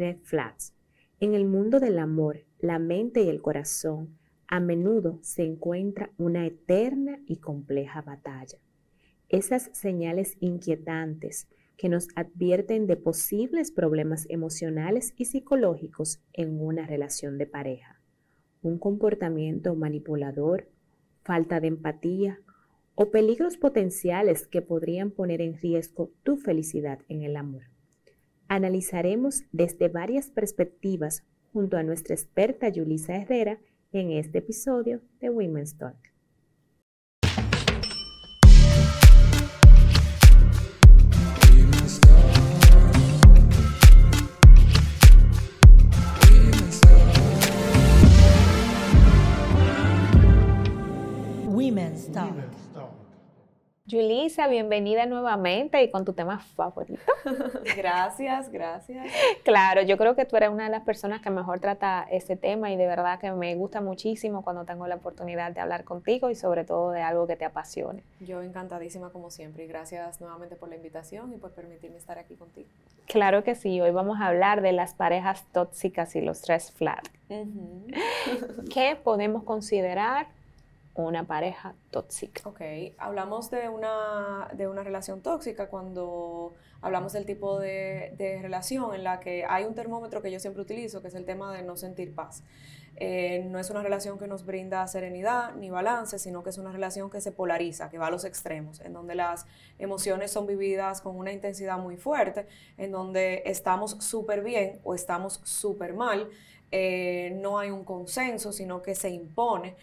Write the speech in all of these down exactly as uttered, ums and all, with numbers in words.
red flags. En el mundo del amor, la mente y el corazón a menudo se encuentra una eterna y compleja batalla. Esas señales inquietantes que nos advierten de posibles problemas emocionales y psicológicos en una relación de pareja. Un comportamiento manipulador, falta de empatía o peligros potenciales que podrían poner en riesgo tu felicidad en el amor. Analizaremos desde varias perspectivas junto a nuestra experta Yulisa Herrera en este episodio de Women's Talk. Women's Talk. Yulisa, bienvenida nuevamente y con tu tema favorito. Gracias, gracias. Claro, yo creo que tú eres una de las personas que mejor trata este tema y de verdad que me gusta muchísimo cuando tengo la oportunidad de hablar contigo y sobre todo de algo que te apasione. Yo encantadísima como siempre y gracias nuevamente por la invitación y por permitirme estar aquí contigo. Claro que sí, hoy vamos a hablar de las parejas tóxicas y los red flags. Uh-huh. ¿Qué podemos considerar una pareja tóxica? Ok, hablamos de una, de una relación tóxica cuando hablamos del tipo de, de relación en la que hay un termómetro que yo siempre utilizo, que es el tema de no sentir paz. Eh, no es una relación que nos brinda serenidad ni balance, sino que es una relación que se polariza, que va a los extremos, en donde las emociones son vividas con una intensidad muy fuerte, en donde estamos súper bien o estamos súper mal, eh, no hay un consenso, sino que se impone.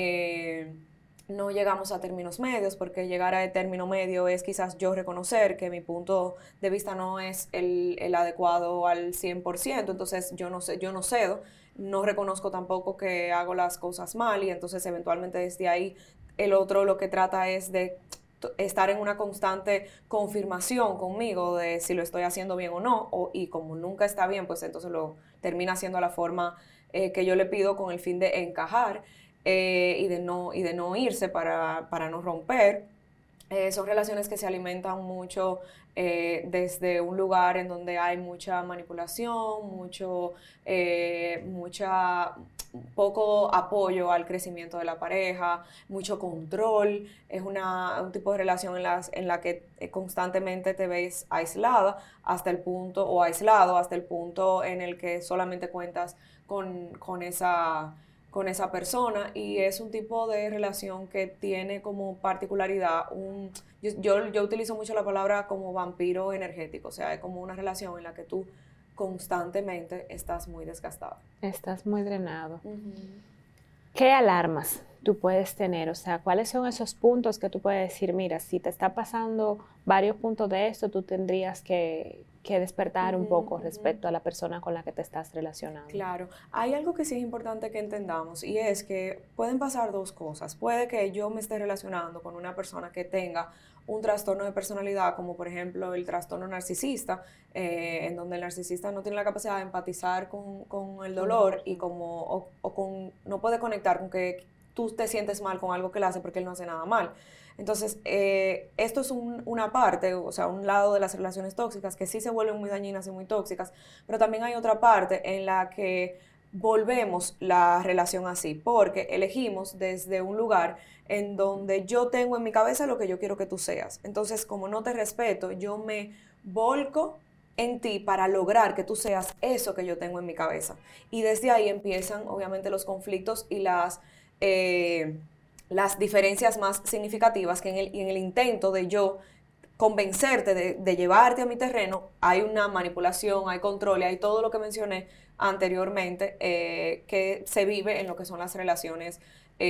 Eh, no llegamos a términos medios, porque llegar a término medio es quizás yo reconocer que mi punto de vista no es el, el adecuado al cien por ciento, entonces yo no, sé, yo no cedo, no reconozco tampoco que hago las cosas mal y entonces eventualmente desde ahí el otro lo que trata es de estar en una constante confirmación conmigo de si lo estoy haciendo bien o no, o, y como nunca está bien, pues entonces lo termina haciendo a la forma eh, que yo le pido con el fin de encajar. Eh, y, de no, y de no irse para, para no romper. Eh, son relaciones que se alimentan mucho eh, desde un lugar en donde hay mucha manipulación, mucho, eh, mucha, poco apoyo al crecimiento de la pareja, mucho control. Es una, un tipo de relación en, las, en la que constantemente te ves aislada hasta el punto, o aislado hasta el punto en el que solamente cuentas con, con esa... con esa persona, y es un tipo de relación que tiene como particularidad un, yo, yo, yo utilizo mucho la palabra como vampiro energético, o sea, es como una relación en la que tú constantemente estás muy desgastado. Estás muy drenado. Uh-huh. ¿Qué alarmas tú puedes tener? O sea, ¿cuáles son esos puntos que tú puedes decir, mira, si te está pasando varios puntos de esto, tú tendrías que, que despertar uh-huh, un poco uh-huh. respecto a la persona con la que te estás relacionando? Claro, hay algo que sí es importante que entendamos, y es que pueden pasar dos cosas. Puede que yo me esté relacionando con una persona que tenga un trastorno de personalidad, como por ejemplo el trastorno narcisista, eh, en donde el narcisista no tiene la capacidad de empatizar con, con el dolor y como, o, o con, no puede conectar con que tú te sientes mal con algo que él hace porque él no hace nada mal. Entonces, eh, esto es un, una parte, o sea, un lado de las relaciones tóxicas que sí se vuelven muy dañinas y muy tóxicas, pero también hay otra parte en la que volvemos la relación así, porque elegimos desde un lugar en donde yo tengo en mi cabeza lo que yo quiero que tú seas. Entonces, como no te respeto, yo me volco en ti para lograr que tú seas eso que yo tengo en mi cabeza. Y desde ahí empiezan, obviamente, los conflictos y las, eh, las diferencias más significativas, que en el, en el intento de yo convencerte de, de llevarte a mi terreno, hay una manipulación, hay control, hay todo lo que mencioné anteriormente eh, que se vive en lo que son las relaciones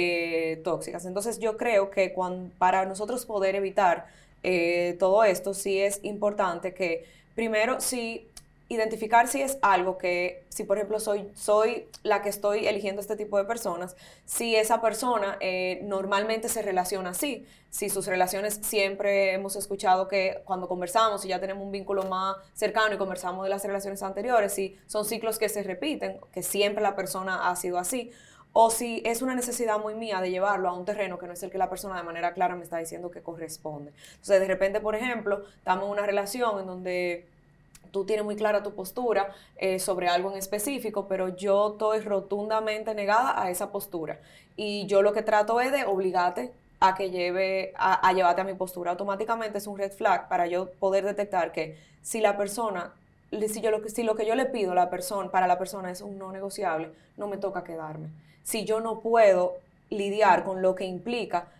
eh, tóxicas. Entonces yo creo que cuando, para nosotros poder evitar eh, todo esto, sí es importante que primero sí identificar si es algo que, si por ejemplo soy, soy la que estoy eligiendo este tipo de personas, si esa persona eh, normalmente se relaciona así, si sus relaciones siempre hemos escuchado que cuando conversamos y ya tenemos un vínculo más cercano y conversamos de las relaciones anteriores, si son ciclos que se repiten, que siempre la persona ha sido así, o si es una necesidad muy mía de llevarlo a un terreno que no es el que la persona de manera clara me está diciendo que corresponde. Entonces de repente, por ejemplo, estamos en una relación en donde tú tienes muy clara tu postura eh, sobre algo en específico, pero yo estoy rotundamente negada a esa postura. Y yo lo que trato es de obligarte a que lleve, a, a llevarte a mi postura. Automáticamente es un red flag para yo poder detectar que si la persona, si, yo lo, que, si lo que yo le pido a la persona, para la persona es un no negociable, no me toca quedarme. Si yo no puedo lidiar con lo que implica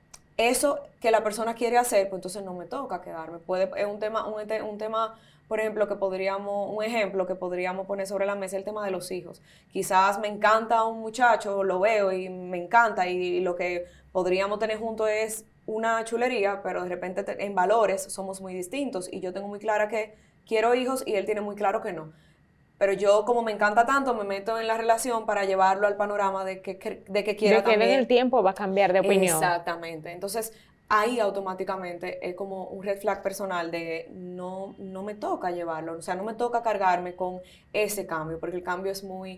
eso que la persona quiere hacer, pues entonces no me toca quedarme. Puede, es un tema, un, un tema, por ejemplo, que podríamos, un ejemplo que podríamos poner sobre la mesa, el tema de los hijos. Quizás me encanta un muchacho, lo veo y me encanta, y, y lo que podríamos tener juntos es una chulería, pero de repente te, en valores somos muy distintos, y yo tengo muy clara que quiero hijos y él tiene muy claro que no. Pero yo, como me encanta tanto, me meto en la relación para llevarlo al panorama de que, que, de que quiera de que también. en el tiempo va a cambiar de opinión. Exactamente. Entonces, ahí automáticamente es como un red flag personal de no, no me toca llevarlo, o sea, no me toca cargarme con ese cambio, porque el cambio es muy,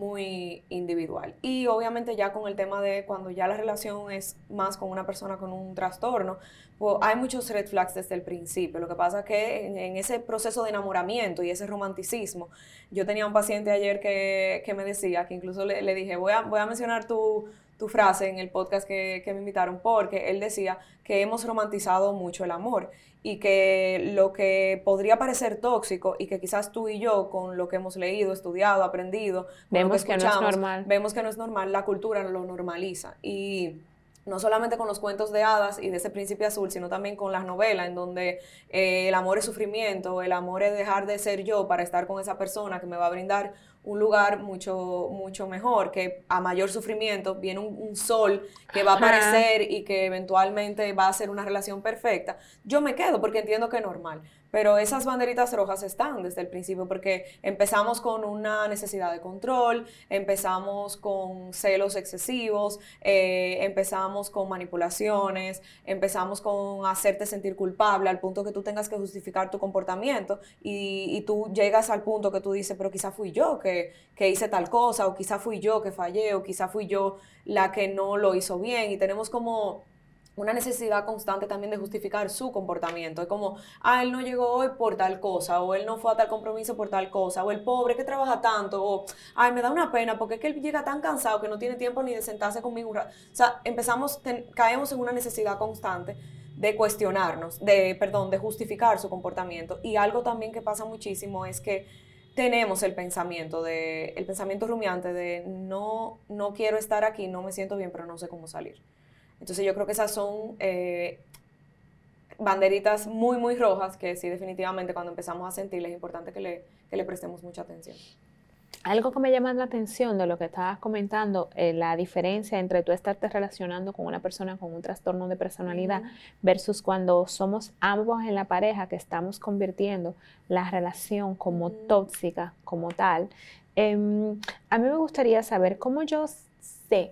muy individual. Y obviamente ya con el tema de cuando ya la relación es más con una persona con un trastorno, pues hay muchos red flags desde el principio. Lo que pasa es que en, en ese proceso de enamoramiento y ese romanticismo, yo tenía un paciente ayer que, que me decía, que incluso le, le dije, voy a, voy a mencionar tu tu frase en el podcast que, que me invitaron, porque él decía que hemos romantizado mucho el amor y que lo que podría parecer tóxico y que quizás tú y yo, con lo que hemos leído, estudiado, aprendido, con vemos lo que escuchamos, que no es normal. vemos que no es normal, la cultura lo normaliza. Y no solamente con los cuentos de hadas y de ese príncipe azul, sino también con las novelas, en donde eh, el amor es sufrimiento, el amor es dejar de ser yo para estar con esa persona que me va a brindar un lugar mucho, mucho mejor, que a mayor sufrimiento viene un, un sol que va a aparecer y que eventualmente va a ser una relación perfecta. Yo me quedo porque entiendo que es normal. Pero esas banderitas rojas están desde el principio, porque empezamos con una necesidad de control, empezamos con celos excesivos, eh, empezamos con manipulaciones, empezamos con hacerte sentir culpable al punto que tú tengas que justificar tu comportamiento, y, y tú llegas al punto que tú dices, pero quizá fui yo que, que hice tal cosa, o quizá fui yo que fallé, o quizá fui yo la que no lo hizo bien, y tenemos como una necesidad constante también de justificar su comportamiento. Es como, ah, él no llegó hoy por tal cosa, o él no fue a tal compromiso por tal cosa, o el pobre que trabaja tanto, o, ay, me da una pena porque es que él llega tan cansado que no tiene tiempo ni de sentarse conmigo un rato. O sea, empezamos, ten, caemos en una necesidad constante de cuestionarnos, de, perdón, de justificar su comportamiento. Y algo también que pasa muchísimo es que tenemos el pensamiento de, el pensamiento rumiante de no, no quiero estar aquí, no me siento bien, pero no sé cómo salir. Entonces yo creo que esas son eh, banderitas muy, muy rojas que sí, definitivamente cuando empezamos a sentirles es importante que le, que le prestemos mucha atención. Algo que me llama la atención de lo que estabas comentando, eh, la diferencia entre tú estarte relacionando con una persona con un trastorno de personalidad uh-huh. versus cuando somos ambos en la pareja que estamos convirtiendo la relación como uh-huh. tóxica, como tal. Eh, a mí me gustaría saber cómo yo sé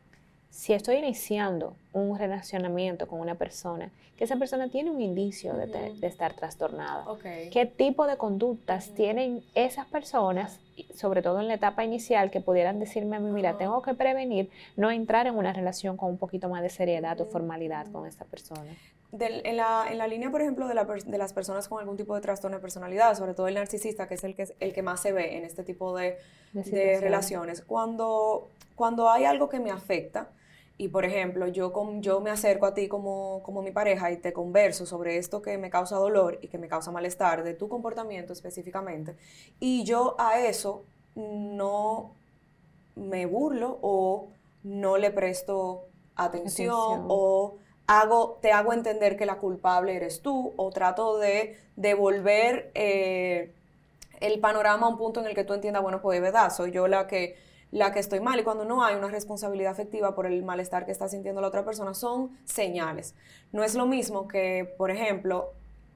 si estoy iniciando un relacionamiento con una persona, que esa persona tiene un indicio de, te, de estar trastornada. Okay. ¿Qué tipo de conductas uh-huh. tienen esas personas, sobre todo en la etapa inicial, que pudieran decirme a mí, mira, uh-huh. tengo que prevenir no entrar en una relación con un poquito más de seriedad uh-huh. o formalidad con esta persona? De, en, la, en la línea, por ejemplo, de, la, de las personas con algún tipo de trastorno de personalidad, sobre todo el narcisista, que es el que, el que más se ve en este tipo de, de, de relaciones, cuando, cuando hay algo que me afecta, y por ejemplo, yo, con, yo me acerco a ti como, como mi pareja y te converso sobre esto que me causa dolor y que me causa malestar, de tu comportamiento específicamente, y yo a eso no me burlo o no le presto atención, atención. o hago, te hago entender que la culpable eres tú, o trato de devolver eh, el panorama a un punto en el que tú entiendas, bueno, pues de verdad, soy yo la que... la que estoy mal, y cuando no hay una responsabilidad afectiva por el malestar que está sintiendo la otra persona, son señales. No es lo mismo que, por ejemplo,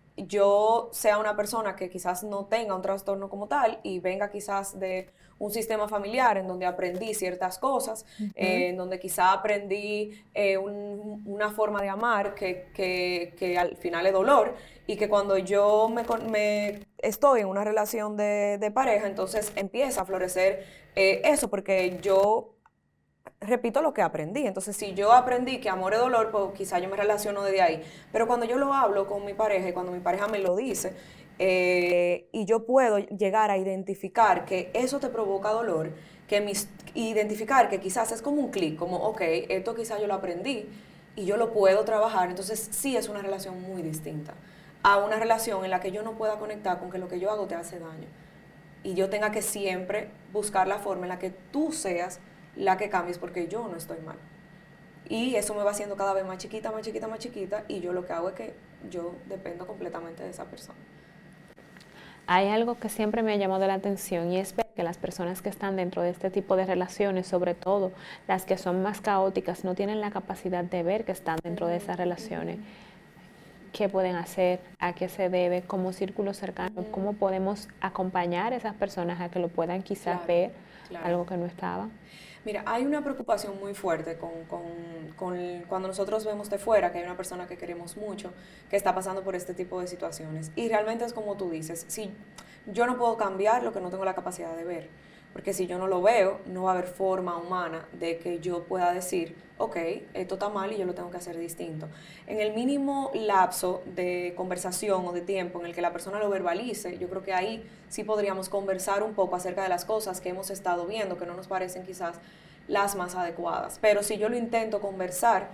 yo sea una persona que quizás no tenga un trastorno como tal y venga quizás de un sistema familiar en donde aprendí ciertas cosas, uh-huh. eh, en donde quizás aprendí eh, un, una forma de amar que, que, que al final es dolor, y que cuando yo me, me estoy en una relación de, de pareja, entonces empieza a florecer eh, eso, porque yo repito lo que aprendí. Entonces, si yo aprendí que amor es dolor, pues quizá yo me relaciono desde ahí. Pero cuando yo lo hablo con mi pareja y cuando mi pareja me lo dice, eh, y yo puedo llegar a identificar que eso te provoca dolor, que mis, identificar que quizás es como un clic, como, ok, esto quizás yo lo aprendí y yo lo puedo trabajar, entonces sí es una relación muy distinta a una relación en la que yo no pueda conectar con que lo que yo hago te hace daño y yo tenga que siempre buscar la forma en la que tú seas la que cambies porque yo no estoy mal. Y eso me va haciendo cada vez más chiquita, más chiquita, más chiquita, y yo lo que hago es que yo dependo completamente de esa persona. Hay algo que siempre me ha llamado la atención y es ver que las personas que están dentro de este tipo de relaciones, sobre todo las que son más caóticas, no tienen la capacidad de ver que están dentro de esas relaciones. ¿Qué pueden hacer? ¿A qué se debe? ¿Cómo círculo cercano? Mm. ¿Cómo podemos acompañar a esas personas a que lo puedan quizás claro, ver claro. algo que no estaba? Mira, hay una preocupación muy fuerte con, con, con cuando nosotros vemos de fuera que hay una persona que queremos mucho que está pasando por este tipo de situaciones. Y realmente es como tú dices, si yo no puedo cambiar lo que no tengo la capacidad de ver, porque si yo no lo veo, no va a haber forma humana de que yo pueda decir, ok, esto está mal y yo lo tengo que hacer distinto. En el mínimo lapso de conversación o de tiempo en el que la persona lo verbalice, yo creo que ahí sí podríamos conversar un poco acerca de las cosas que hemos estado viendo, que no nos parecen quizás las más adecuadas. Pero si yo lo intento conversar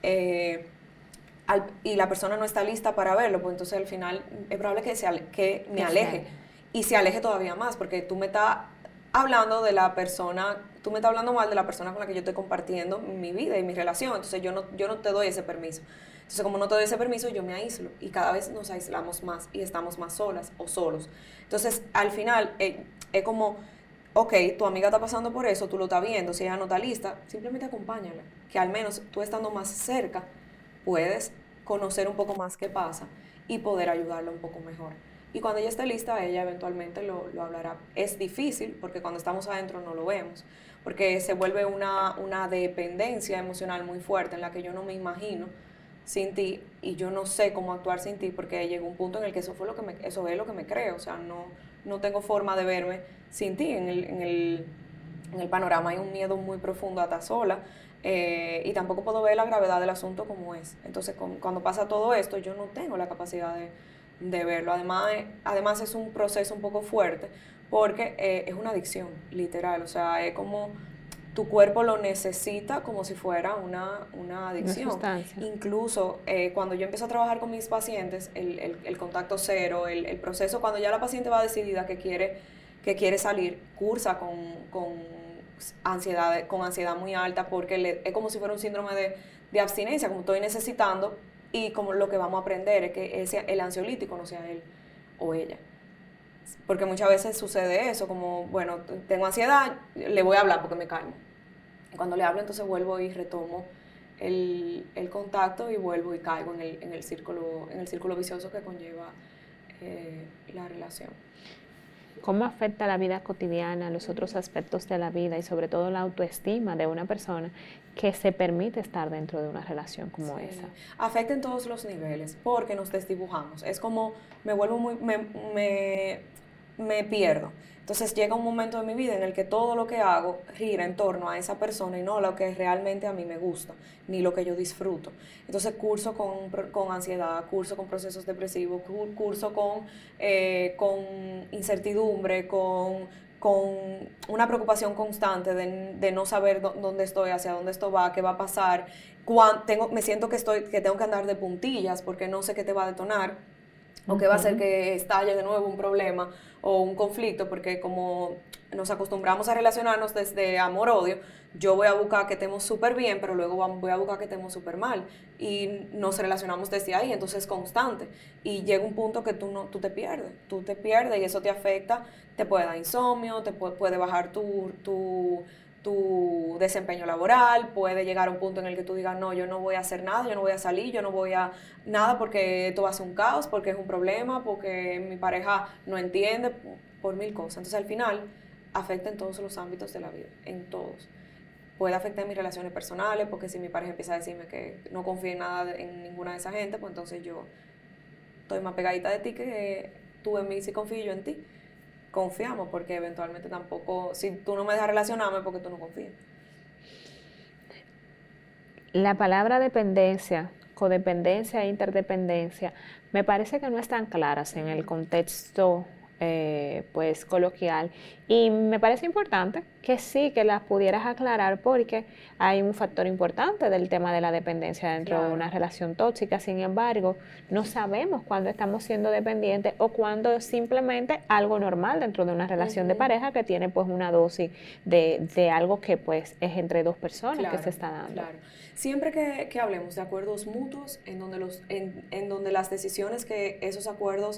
eh, al, y la persona no está lista para verlo, pues entonces al final es probable que, se ale, que me aleje y se aleje todavía más, porque tú me estás hablando de la persona, tú me estás hablando mal de la persona con la que yo estoy compartiendo mi vida y mi relación, entonces yo no, yo no te doy ese permiso. Entonces como no te doy ese permiso, yo me aíslo y cada vez nos aislamos más y estamos más solas o solos. Entonces al final eh, es como, ok, tu amiga está pasando por eso, tú lo estás viendo, si ella no está lista, simplemente acompáñala, que al menos tú estando más cerca puedes conocer un poco más qué pasa y poder ayudarla un poco mejor. Y cuando ella esté lista, ella eventualmente lo, lo hablará. Es difícil porque cuando estamos adentro no lo vemos, porque se vuelve una, una dependencia emocional muy fuerte en la que yo no me imagino sin ti y yo no sé cómo actuar sin ti porque llegó un punto en el que eso fue lo que me, eso es lo que me creo, o sea, no, no tengo forma de verme sin ti en el, en el, en el panorama. Hay un miedo muy profundo a estar sola eh, y tampoco puedo ver la gravedad del asunto como es. Entonces, con, cuando pasa todo esto, yo no tengo la capacidad de de verlo. Además, además es un proceso un poco fuerte porque eh, es una adicción, literal. O sea, es como tu cuerpo lo necesita como si fuera una, una adicción. Una sustancia. Incluso eh, cuando yo empiezo a trabajar con mis pacientes, el, el, el contacto cero, el, el proceso, cuando ya la paciente va decidida que quiere, que quiere salir, cursa con, con, ansiedad, con ansiedad muy alta porque le, es como si fuera un síndrome de, de abstinencia, como estoy necesitando. Y como lo que vamos a aprender es que ese, el ansiolítico no sea él o ella. Porque muchas veces sucede eso, como, bueno, tengo ansiedad, le voy a hablar porque me calmo. Y cuando le hablo, entonces vuelvo y retomo el, el contacto y vuelvo y caigo en el, en el, círculo, en el círculo vicioso que conlleva eh, la relación. ¿Cómo afecta la vida cotidiana, los otros aspectos de la vida y sobre todo la autoestima de una persona que se permite estar dentro de una relación como sí. esa? Afecta en todos los niveles porque nos desdibujamos. Es como me vuelvo muy, me, me, me pierdo. Entonces llega un momento de mi vida en el que todo lo que hago gira en torno a esa persona y no lo que realmente a mí me gusta, ni lo que yo disfruto. Entonces curso con, con ansiedad, curso con procesos depresivos, curso con, eh, con incertidumbre, con, con una preocupación constante de, de no saber dónde estoy, hacia dónde esto va, qué va a pasar. Cuando tengo, me siento que, estoy, que tengo que andar de puntillas porque no sé qué te va a detonar. O que va a hacer que estalle de nuevo un problema o un conflicto, porque como nos acostumbramos a relacionarnos desde amor-odio, yo voy a buscar que estemos súper bien, pero luego voy a buscar que estemos súper mal. Y nos relacionamos desde ahí, entonces es constante. Y llega un punto que tú, no, tú te pierdes, tú te pierdes y eso te afecta, te puede dar insomnio, te puede, puede bajar tu... tu tu desempeño laboral, puede llegar a un punto en el que tú digas, no, yo no voy a hacer nada, yo no voy a salir, yo no voy a nada porque esto va a ser un caos, porque es un problema, porque mi pareja no entiende, por mil cosas. Entonces al final afecta en todos los ámbitos de la vida, en todos. Puede afectar en mis relaciones personales, porque si mi pareja empieza a decirme que no confía en nada en ninguna de esa gente, pues entonces yo estoy más pegadita de ti que tú en mí, si confío yo en ti. Confiamos, porque eventualmente tampoco, si tú no me dejas relacionarme, porque tú no confías. La palabra dependencia, codependencia e interdependencia Me parece que no están claras en el contexto eh, pues coloquial, y me parece importante que sí, que las pudieras aclarar, porque hay un factor importante del tema de la dependencia dentro Claro. de una relación tóxica. Sin embargo, no sabemos cuándo estamos siendo dependientes o cuándo es simplemente algo normal dentro de una relación Uh-huh. de pareja que tiene pues una dosis de, de algo que pues es entre dos personas, claro, que se está dando. Claro. Siempre que, que hablemos de acuerdos mutuos, en donde, los, en, en donde las decisiones que esos acuerdos,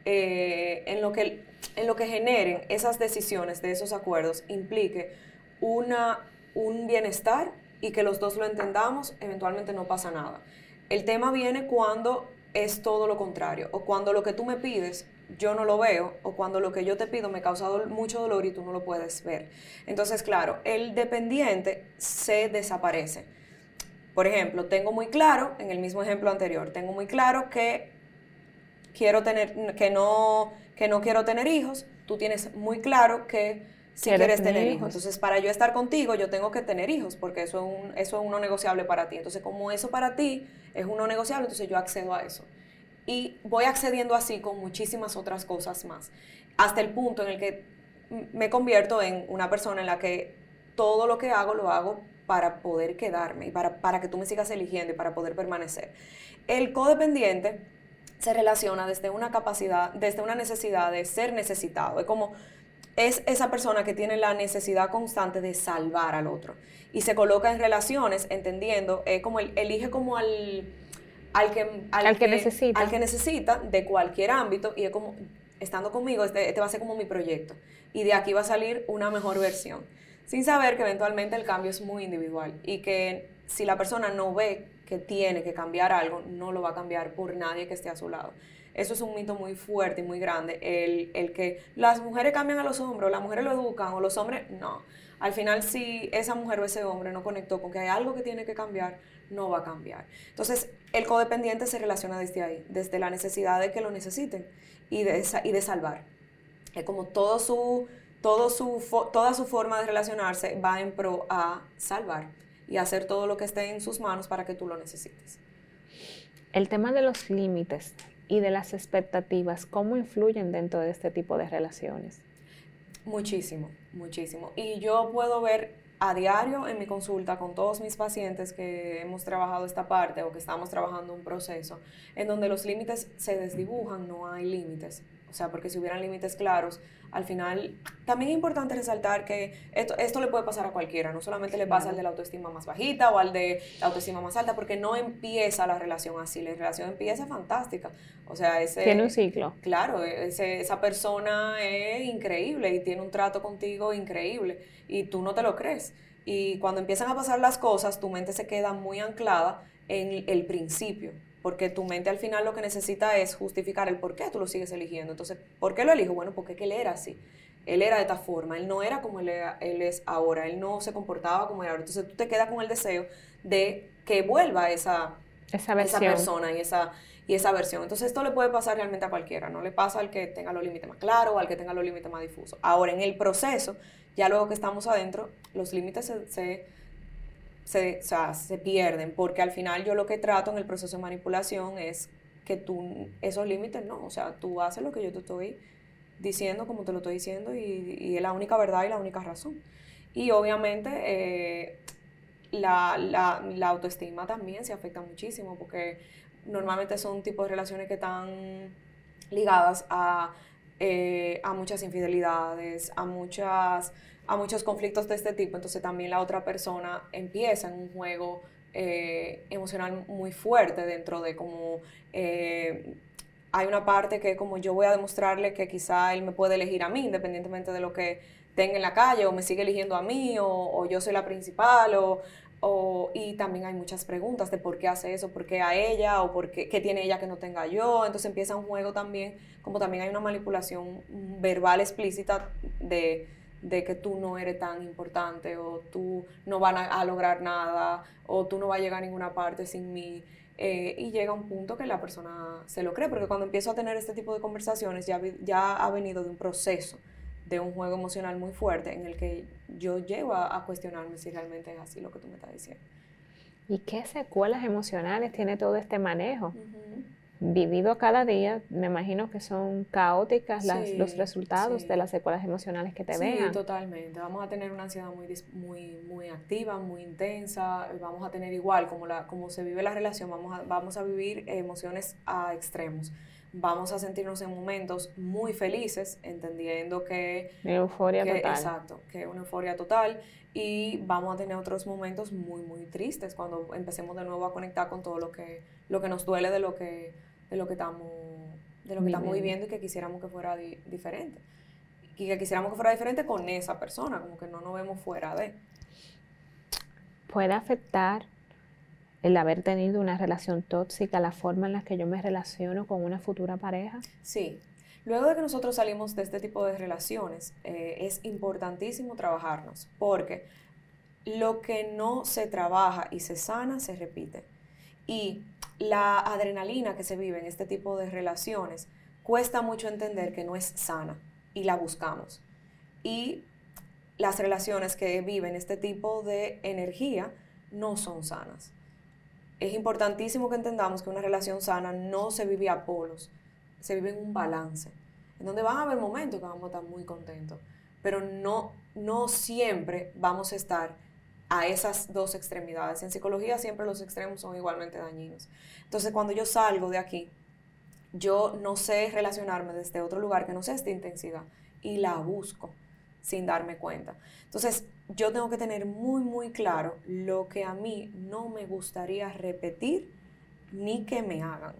eh, en, lo que, en lo que generen esas decisiones de esos acuerdos, implique una, un bienestar y que los dos lo entendamos, eventualmente no pasa nada. El tema viene cuando es todo lo contrario, o cuando lo que tú me pides yo no lo veo, o cuando lo que yo te pido me causa do- mucho dolor y tú no lo puedes ver. Entonces, claro, el dependiente se desaparece. Por ejemplo, tengo muy claro, en el mismo ejemplo anterior, tengo muy claro que quiero tener, que no, que no quiero tener hijos. Tú tienes muy claro que si quieres tener hijos. Entonces, para yo estar contigo, yo tengo que tener hijos, porque eso es un, eso es uno negociable para ti. Entonces, como eso para ti es uno negociable, entonces yo accedo a eso. Y voy accediendo así con muchísimas otras cosas más, hasta el punto en el que me convierto en una persona en la que todo lo que hago lo hago para poder quedarme y para, para que tú me sigas eligiendo y para poder permanecer. El codependiente se relaciona desde una capacidad, desde una necesidad de ser necesitado. Es como, es esa persona que tiene la necesidad constante de salvar al otro y se coloca en relaciones entendiendo, eh, como el, elige como al... Al que, al, al que, que, necesita. al que necesita de cualquier ámbito, y es como, estando conmigo, este, este va a ser como mi proyecto, y de aquí va a salir una mejor versión, sin saber que eventualmente el cambio es muy individual, y que si la persona no ve que tiene que cambiar algo, no lo va a cambiar por nadie que esté a su lado. Eso es un mito muy fuerte y muy grande, el, el que las mujeres cambian a los hombres, o las mujeres lo educan, o los hombres, no. Al final, si esa mujer o ese hombre no conectó con que hay algo que tiene que cambiar, no va a cambiar. Entonces, el codependiente se relaciona desde ahí, desde la necesidad de que lo necesiten y de, y de salvar. Es como todo su, todo su, toda su forma de relacionarse va en pro a salvar y hacer todo lo que esté en sus manos para que tú lo necesites. El tema de los límites y de las expectativas, ¿cómo influyen dentro de este tipo de relaciones? Muchísimo, muchísimo. Y yo puedo ver a diario en mi consulta con todos mis pacientes que hemos trabajado esta parte o que estamos trabajando un proceso en donde los límites se desdibujan, no hay límites. O sea, porque si hubieran límites claros, al final también es importante resaltar que esto, esto le puede pasar a cualquiera, no solamente le pasa al de la autoestima más bajita o al de la autoestima más alta, porque no empieza la relación así, la relación empieza fantástica. O sea, ese... Tiene un ciclo. Claro, ese, esa persona es increíble y tiene un trato contigo increíble y tú no te lo crees. Y cuando empiezan a pasar las cosas, tu mente se queda muy anclada en el principio, porque tu mente al final lo que necesita es justificar el por qué tú lo sigues eligiendo. Entonces, ¿por qué lo elijo? Bueno, porque es que él era así. Él era de esta forma, él no era como él, era, él es ahora, él no se comportaba como él ahora. Entonces tú te quedas con el deseo de que vuelva esa, esa, esa persona y esa, y esa versión. Entonces esto le puede pasar realmente a cualquiera, no le pasa al que tenga los límites más claros o al que tenga los límites más difusos. Ahora, en el proceso, ya luego que estamos adentro, los límites se... se Se, o sea, se pierden, porque al final yo lo que trato en el proceso de manipulación es que tú, esos límites no, o sea, tú haces lo que yo te estoy diciendo como te lo estoy diciendo y, y es la única verdad y la única razón. Y obviamente eh, la, la, la autoestima también se afecta muchísimo, porque normalmente son tipos de relaciones que están ligadas a, eh, a muchas infidelidades, a muchas... a muchos conflictos de este tipo, entonces también la otra persona empieza en un juego eh, emocional muy fuerte dentro de como... Eh, hay una parte que como yo voy a demostrarle que quizá él me puede elegir a mí, independientemente de lo que tenga en la calle, o me sigue eligiendo a mí, o, o yo soy la principal, o, o, y también hay muchas preguntas de por qué hace eso, por qué a ella, o por qué, qué tiene ella que no tenga yo, entonces empieza un juego también, como también hay una manipulación verbal explícita de... de que tú no eres tan importante o tú no vas a, a lograr nada o tú no vas a llegar a ninguna parte sin mí. Eh, y llega un punto que la persona se lo cree, porque cuando empiezo a tener este tipo de conversaciones ya, ya ha venido de un proceso, de un juego emocional muy fuerte en el que yo llego a, a cuestionarme si realmente es así lo que tú me estás diciendo. ¿Y qué secuelas emocionales tiene todo este manejo? Uh-huh. vivido cada día, me imagino que son caóticas las, Sí, los resultados sí. de las secuelas emocionales que te Sí, vean. totalmente. Vamos a tener una ansiedad muy, dis- muy, muy activa, muy intensa. Vamos a tener igual, como, la, como se vive la relación, vamos a, vamos a vivir emociones a extremos. Vamos a sentirnos en momentos muy felices, entendiendo que, Euforia que total. exacto, que es una euforia total. Y vamos a tener otros momentos muy, muy tristes cuando empecemos de nuevo a conectar con todo lo que, lo que nos duele de lo que, de lo que estamos, de lo que estamos Viviendo. viviendo y que quisiéramos que fuera di- diferente. Y que quisiéramos que fuera diferente con esa persona, como que no nos vemos fuera de. Puede afectar el haber tenido una relación tóxica, la forma en la que yo me relaciono con una futura pareja. Sí. Luego de que nosotros salimos de este tipo de relaciones, eh, es importantísimo trabajarnos, porque lo que no se trabaja y se sana, se repite. Y la adrenalina que se vive en este tipo de relaciones cuesta mucho entender que no es sana y la buscamos. Y las relaciones que viven este tipo de energía no son sanas. Es importantísimo que entendamos que una relación sana no se vive a polos, se vive en un balance, en donde van a haber momentos que vamos a estar muy contentos, pero no, no siempre vamos a estar a esas dos extremidades. En psicología siempre los extremos son igualmente dañinos. Entonces, cuando yo salgo de aquí, yo no sé relacionarme desde otro lugar que no sea esta intensidad y la busco sin darme cuenta. Entonces, yo tengo que tener muy, muy claro lo que a mí no me gustaría repetir ni que me hagan.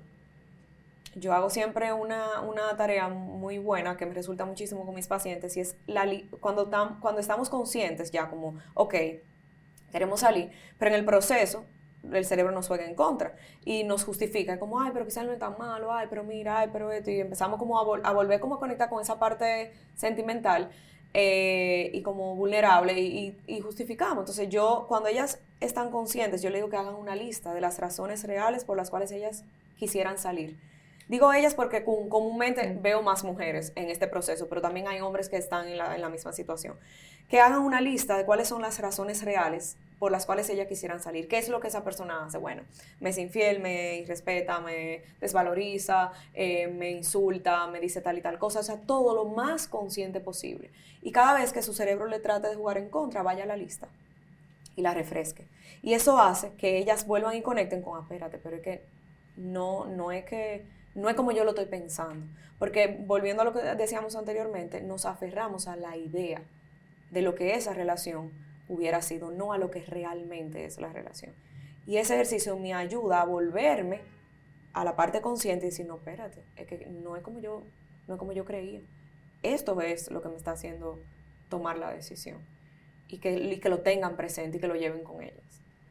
Yo hago siempre una, una tarea muy buena que me resulta muchísimo con mis pacientes y es la cuando, tam, cuando estamos conscientes ya como, ok, queremos salir, pero en el proceso el cerebro nos juega en contra y nos justifica como, ay, pero quizás no es tan malo, ay, pero mira, ay, pero esto, y empezamos como a, vol a volver como a conectar con esa parte sentimental eh, y como vulnerable y, y, y justificamos. Entonces yo, cuando ellas están conscientes, yo les digo que hagan una lista de las razones reales por las cuales ellas quisieran salir. Digo ellas porque comúnmente veo más mujeres en este proceso, pero también hay hombres que están en la, en la misma situación. Que hagan una lista de cuáles son las razones reales por las cuales ellas quisieran salir. ¿Qué es lo que esa persona hace? Bueno, me es infiel, me irrespeta, me desvaloriza, eh, me insulta, me dice tal y tal cosa. O sea, todo lo más consciente posible. Y cada vez que su cerebro le trate de jugar en contra, vaya a la lista y la refresque. Y eso hace que ellas vuelvan y conecten con, ah, espérate, pero es que no, no es que, no es como yo lo estoy pensando. Porque volviendo a lo que decíamos anteriormente, nos aferramos a la idea de lo que esa relación hubiera sido, no a lo que realmente es la relación. Y ese ejercicio me ayuda a volverme a la parte consciente y decir, no, espérate, es que no es como yo, no es como yo creía. Esto es lo que me está haciendo tomar la decisión. Y que, y que lo tengan presente y que lo lleven con ellas.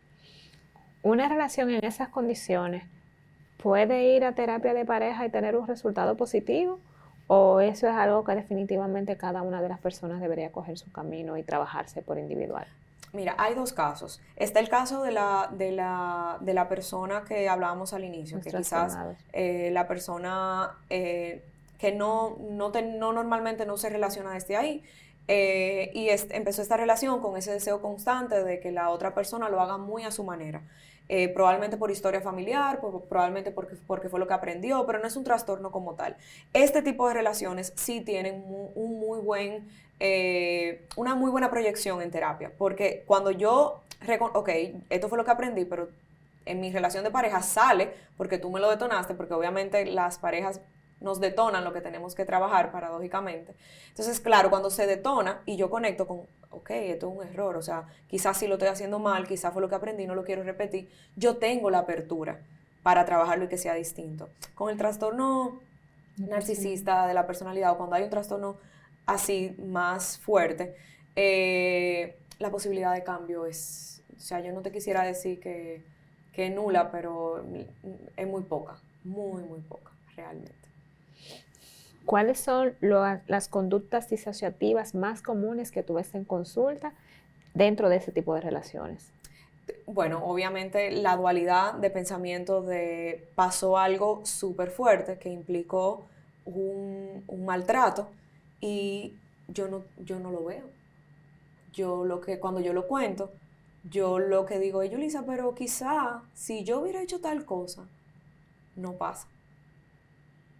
Una relación en esas condiciones puede ir a terapia de pareja y tener un resultado positivo, o eso es algo que definitivamente cada una de las personas debería coger su camino y trabajarse por individual. Mira, hay dos casos. Está el caso de la, de la, de la persona que hablábamos al inicio, Los que quizás eh, la persona eh, que no, no, te, no normalmente no se relaciona desde ahí, eh, y es, empezó esta relación con ese deseo constante de que la otra persona lo haga muy a su manera. Eh, probablemente por historia familiar, por, probablemente porque, porque fue lo que aprendió, pero no es un trastorno como tal. Este tipo de relaciones sí tienen mu, un muy buen, eh, una muy buena proyección en terapia, porque cuando yo, ok, esto fue lo que aprendí, pero en mi relación de pareja sale porque tú me lo detonaste, porque obviamente las parejas nos detonan lo que tenemos que trabajar paradójicamente. Entonces, claro, cuando se detona y yo conecto con, ok, esto es un error, o sea, quizás sí lo estoy haciendo mal, quizás fue lo que aprendí, no lo quiero repetir, yo tengo la apertura para trabajarlo y que sea distinto. Con el trastorno narcisista de la personalidad, o cuando hay un trastorno así más fuerte, eh, la posibilidad de cambio es, o sea, yo no te quisiera decir que, que es nula, pero es muy poca, muy, muy poca, realmente. ¿Cuáles son lo, las conductas disociativas más comunes que tú ves en consulta dentro de ese tipo de relaciones? Bueno, obviamente la dualidad de pensamiento de pasó algo súper fuerte que implicó un, un maltrato y yo no, yo no lo veo. Yo lo que, cuando yo lo cuento, yo lo que digo es, Yulisa, pero quizá si yo hubiera hecho tal cosa, no pasa.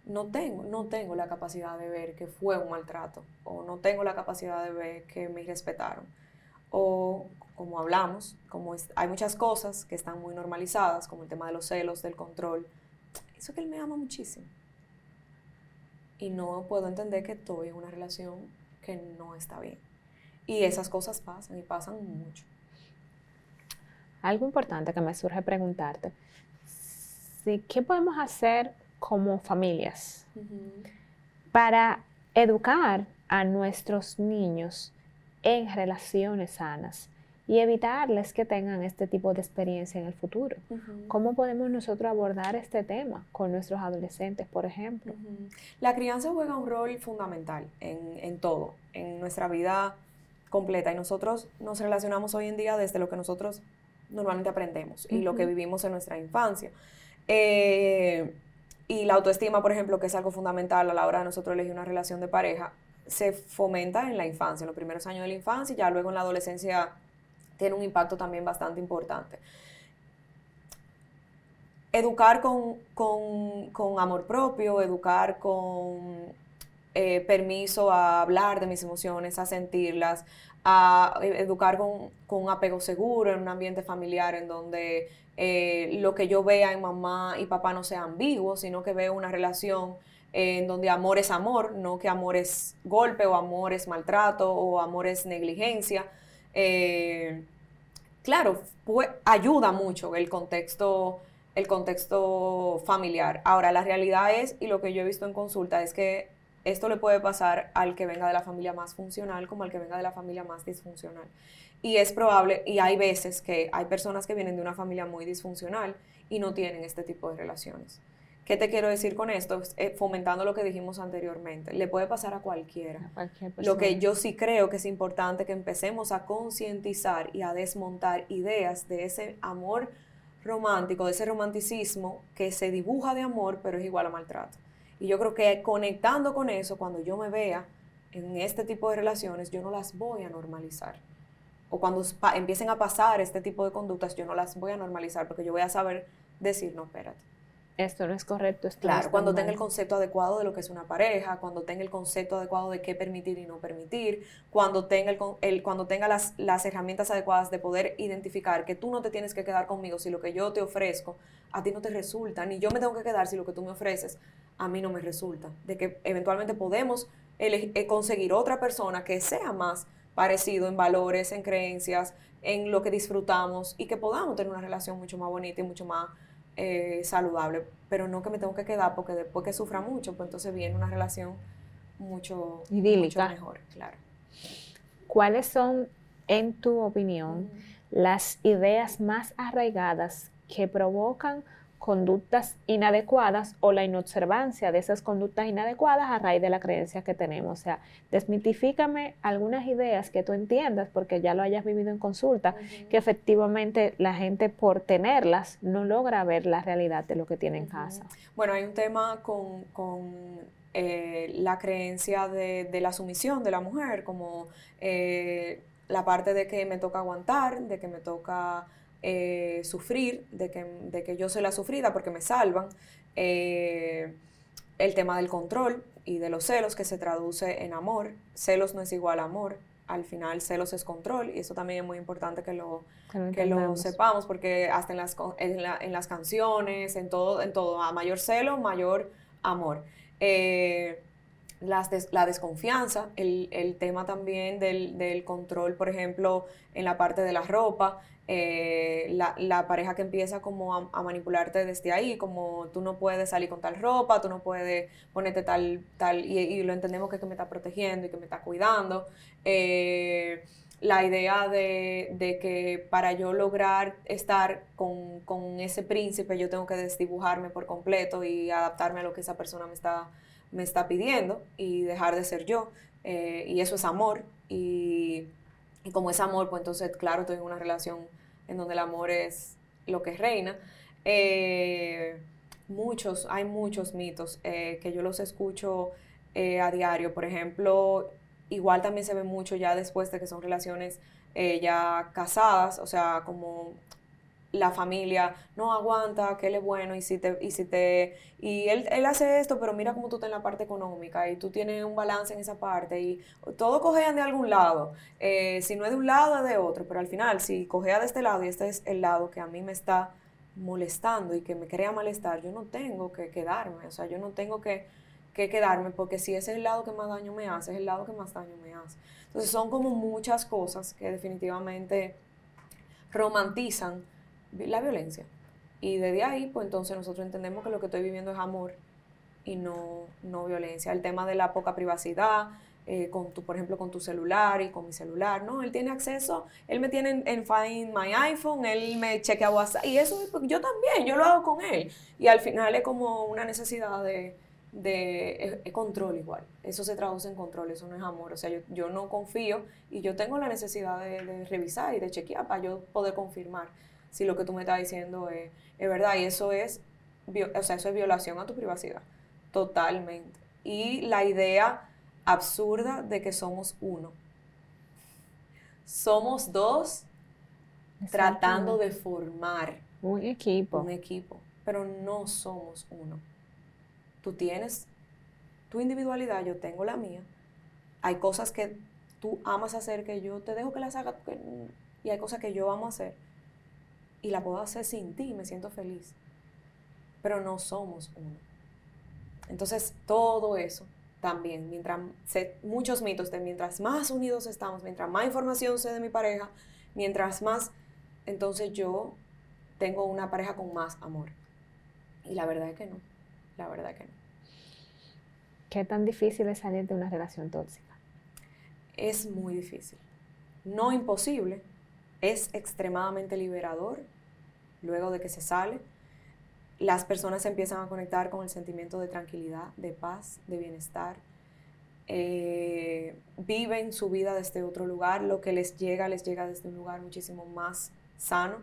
no tengo, no tengo la capacidad de ver que fue un maltrato, o no tengo la capacidad de ver que me respetaron. O, como hablamos, como es, hay muchas cosas que están muy normalizadas, como el tema de los celos, del control. Eso que él me ama muchísimo. Y no puedo entender que estoy en una relación que no está bien. Y esas cosas pasan, y pasan mucho. Algo importante que me surge preguntarte, ¿sí, qué podemos hacer como familias uh-huh. para educar a nuestros niños en relaciones sanas y evitarles que tengan este tipo de experiencia en el futuro? Uh-huh. ¿Cómo podemos nosotros abordar este tema con nuestros adolescentes, por ejemplo? Uh-huh. La crianza juega un rol fundamental en, en todo, en nuestra vida completa, y nosotros nos relacionamos hoy en día desde lo que nosotros normalmente aprendemos uh-huh. y lo que vivimos en nuestra infancia. Eh, y la autoestima, por ejemplo, que es algo fundamental a la hora de nosotros elegir una relación de pareja, se fomenta en la infancia, en los primeros años de la infancia, y ya luego en la adolescencia tiene un impacto también bastante importante. Educar con, con, con amor propio, educar con eh, permiso a hablar de mis emociones, a sentirlas, a educar con, con un apego seguro en un ambiente familiar en donde eh, lo que yo vea en mamá y papá no sea ambiguo, sino que veo una relación eh, en donde amor es amor, no que amor es golpe o amor es maltrato o amor es negligencia. Eh, claro, pues, ayuda mucho el contexto, el contexto familiar. Ahora, la realidad es, y lo que yo he visto en consulta, es que esto le puede pasar al que venga de la familia más funcional como al que venga de la familia más disfuncional. Y es probable, y hay veces que hay personas que vienen de una familia muy disfuncional y no tienen este tipo de relaciones. ¿Qué te quiero decir con esto? Eh, fomentando lo que dijimos anteriormente. Le puede pasar a cualquiera. A cualquier persona. Lo que yo sí creo que es importante que empecemos a concientizar y a desmontar ideas de ese amor romántico, de ese romanticismo que se dibuja de amor, pero es igual a maltrato. Y yo creo que conectando con eso, cuando yo me vea en este tipo de relaciones, yo no las voy a normalizar. O cuando pa- empiecen a pasar este tipo de conductas, yo no las voy a normalizar, porque yo voy a saber decir, no, espérate. Esto no es correcto. Esto Claro, no es cuando normal. tenga el concepto adecuado de lo que es una pareja, cuando tenga el concepto adecuado de qué permitir y no permitir, cuando tenga, el, el, cuando tenga las, las herramientas adecuadas de poder identificar que tú no te tienes que quedar conmigo si lo que yo te ofrezco a ti no te resulta, ni yo me tengo que quedar si lo que tú me ofreces a mí no me resulta. De que eventualmente podemos elegir, conseguir otra persona que sea más parecido en valores, en creencias, en lo que disfrutamos, y que podamos tener una relación mucho más bonita y mucho más eh, saludable, pero no que me tengo que quedar porque después que sufra mucho, pues entonces viene una relación mucho, idílica. mucho mejor, claro. ¿Cuáles son, en tu opinión, uh-huh. las ideas más arraigadas que provocan conductas inadecuadas o la inobservancia de esas conductas inadecuadas a raíz de la creencia que tenemos? O sea, desmitifícame algunas ideas que tú entiendas, porque ya lo hayas vivido en consulta, uh-huh. que efectivamente la gente por tenerlas no logra ver la realidad de lo que tiene uh-huh. en casa. Bueno, hay un tema con, con eh, la creencia de, de la sumisión de la mujer, como eh, la parte de que me toca aguantar, de que me toca Eh, sufrir, de que, de que yo soy la sufrida porque me salvan, eh, el tema del control y de los celos, que se traduce en amor. Celos no es igual a amor, al final celos es control, y eso también es muy importante que lo, que lo sepamos, porque hasta en las, en, la, en las canciones, en todo, en todo, a mayor celo, mayor amor. Eh, Las des, la desconfianza, el, el tema también del, del control, por ejemplo, en la parte de la ropa, eh, la, la pareja que empieza como a, a manipularte desde ahí, como tú no puedes salir con tal ropa, tú no puedes ponerte tal, tal y, y lo entendemos que, es que me está protegiendo y que me está cuidando. Eh, la idea de, de que para yo lograr estar con, con ese príncipe yo tengo que desdibujarme por completo y adaptarme a lo que esa persona me está me está pidiendo y dejar de ser yo, eh, y eso es amor, y, y como es amor, pues entonces claro, estoy en una relación en donde el amor es lo que reina. Eh, muchos, hay muchos mitos eh, que yo los escucho eh, a diario, por ejemplo, igual también se ve mucho ya después de que son relaciones eh, ya casadas, o sea, como la familia no aguanta, que él es bueno, y si te, y si te, y él, él hace esto, pero mira cómo tú estás en la parte económica, y tú tienes un balance en esa parte, y todo cojean de algún lado, eh, si no es de un lado es de otro, pero al final, si cojea de este lado, y este es el lado que a mí me está molestando, y que me crea malestar, yo no tengo que quedarme, o sea, yo no tengo que, que quedarme, porque si ese es el lado que más daño me hace, es el lado que más daño me hace. Entonces son como muchas cosas que definitivamente romantizan la violencia. Y desde ahí, pues entonces nosotros entendemos que lo que estoy viviendo es amor y no, no violencia. El tema de la poca privacidad, eh, con tu, por ejemplo, con tu celular y con mi celular, ¿no? Él tiene acceso, él me tiene en, en Find My iPhone, él me chequea WhatsApp, y eso yo también, yo lo hago con él. Y al final es como una necesidad de, de es, es control igual. Eso se traduce en control, eso no es amor. O sea, yo, yo no confío y yo tengo la necesidad de, de revisar y de chequear para yo poder confirmar si lo que tú me estás diciendo es, es verdad. Y eso es, o sea, eso es violación a tu privacidad, totalmente. Y la idea absurda de que somos uno. Somos dos tratando de formar un equipo. un equipo, pero no somos uno. Tú tienes tu individualidad, yo tengo la mía. Hay cosas que tú amas hacer que yo te dejo que las haga, y hay cosas que yo amo hacer y la puedo hacer sin ti, me siento feliz, pero no somos uno. Entonces todo eso también, mientras sé, muchos mitos de mientras más unidos estamos, mientras más información sé de mi pareja, mientras más, entonces yo tengo una pareja con más amor. Y la verdad es que no, la verdad es que no. ¿Qué tan difícil es salir de una relación tóxica? Es muy difícil. No imposible, es extremadamente liberador luego de que se sale. Las personas se empiezan a conectar con el sentimiento de tranquilidad, de paz, de bienestar. Eh, viven su vida desde otro lugar, lo que les llega, les llega desde un lugar muchísimo más sano.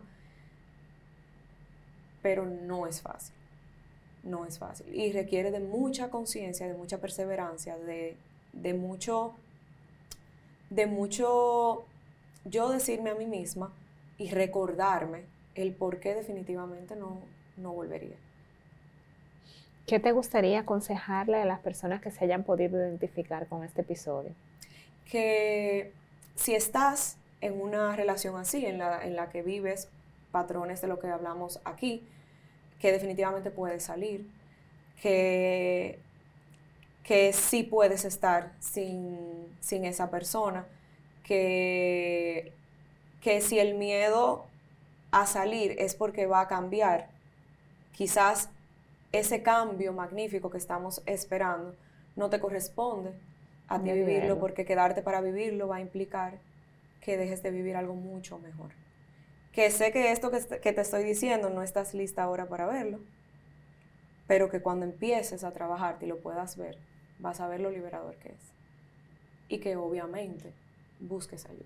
Pero no es fácil, no es fácil. Y requiere de mucha conciencia, de mucha perseverancia, de, de mucho, de mucho yo decirme a mí misma y recordarme el por qué definitivamente no, no volvería. ¿Qué te gustaría aconsejarle a las personas que se hayan podido identificar con este episodio? Que si estás en una relación así, en la, en la que vives patrones de lo que hablamos aquí, que definitivamente puedes salir, que, que sí puedes estar sin, sin esa persona, que, que si el miedo a salir es porque va a cambiar, quizás ese cambio magnífico que estamos esperando no te corresponde a ti vivirlo, porque quedarte para vivirlo va a implicar que dejes de vivir algo mucho mejor. Que sé que esto que, que te estoy diciendo no estás lista ahora para verlo, pero que cuando empieces a trabajarte y lo puedas ver, vas a ver lo liberador que es. Y que obviamente busques ayuda.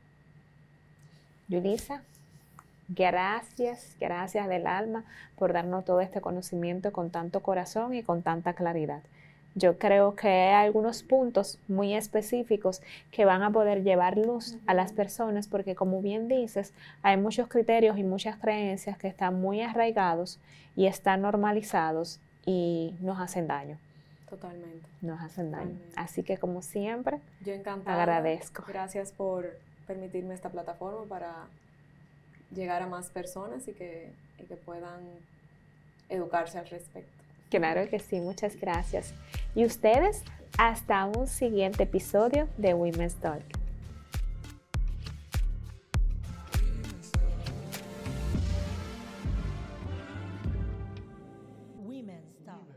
Yulisa, gracias, gracias del alma por darnos todo este conocimiento con tanto corazón y con tanta claridad. Yo creo que hay algunos puntos muy específicos que van a poder llevar luz a las personas, porque como bien dices, hay muchos criterios y muchas creencias que están muy arraigados y están normalizados y nos hacen daño. Totalmente. Nos hacen daño. Totalmente. Así que como siempre, yo encantada. Agradezco. Gracias por permitirme esta plataforma para llegar a más personas y que, y que puedan educarse al respecto. Claro que sí, muchas gracias. Y ustedes, hasta un siguiente episodio de Women's Talk. Women's Talk.